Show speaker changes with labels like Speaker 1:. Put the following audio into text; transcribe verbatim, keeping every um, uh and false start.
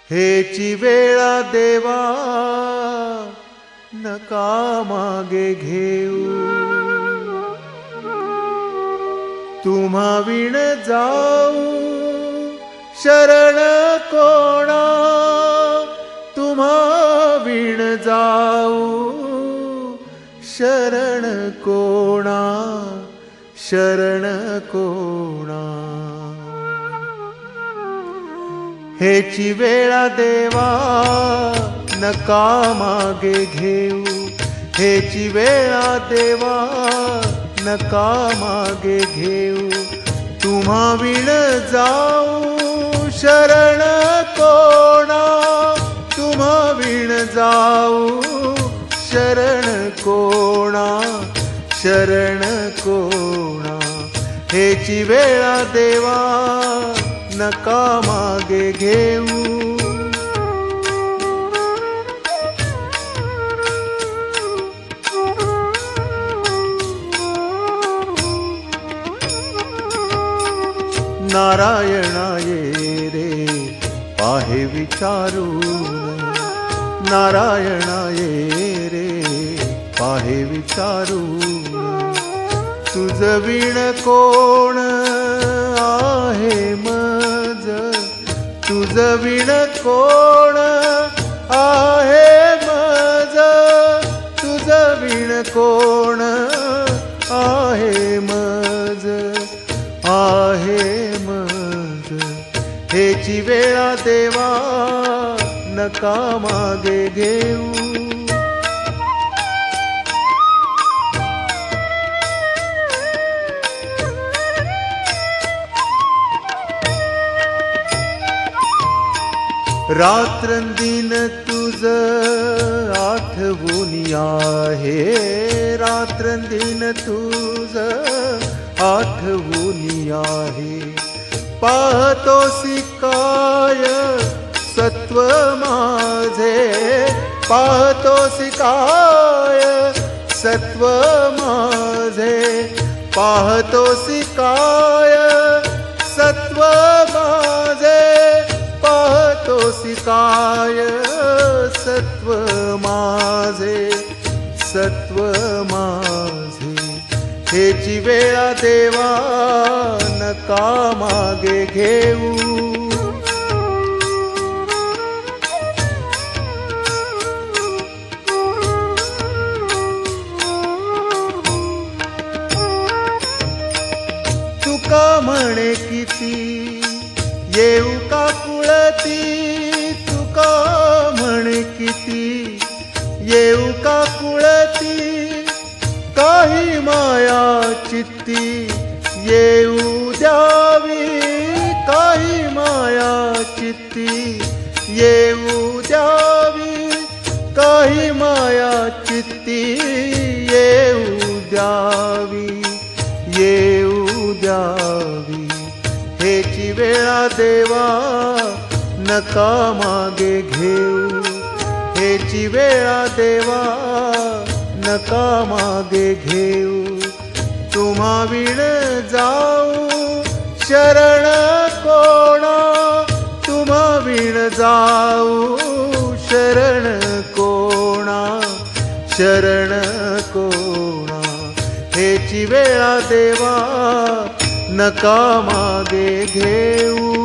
Speaker 1: हेची वेळा देवा नका मागे घेऊ, तुम्हा विण जाऊ शरण कोणा, तुम्हा विण जाऊ शरण कोणा, शरण कोणा. हेची वेळा देवा नका मागे घेऊ, हेची वेळा देवा नका मागे घेऊ, तुम्हा विण जाऊ शरण कोणा, तुम्हा विण जाऊ शरण कोणा, शरण कोणा. हेची वेळा देवा नका मागे घेऊ. नारायणा ये रे पाहे विचारून, नारायणा ये रे पाहे विचारून, तुझ विण कोण आहे मज, तुझ विण कोण आहे मज, तुझ विण कोण आहे मज, आहे मज. हेची वेळा देवा नका मागे घेऊ. रात्रंदिन तुझ आठवून आहे, रात्रंदिन तुझ आठवून आहे. पाहतोसी काय सत्व माझे, पाहतोसी काय सत्व माझे, पाहतोसी काय सत्व माझे, पाहतोसी काय सत्व माझे, सत्व माझे. हेची वेळा देवा नका मागे घेऊ. तुका म्हणे किती येऊ का कुळती, तुका म्हणे किती येऊ का कुळती, काही माया चित्ती येऊ द्यावी, काही माया चित्ती येऊ द्यावी, काही माया चित्ती येऊ द्यावी, येऊ द्यावी. हेची वेळा देवा नका मागे घेऊ, हेची वेळा देवा नका मागे घेऊ, तुम्हा विण जाऊ शरण कोणा, तुम्हा विण जाऊ शरण कोणा, शरण कोणा. हेची वेळा देवा नका मागे घेऊ.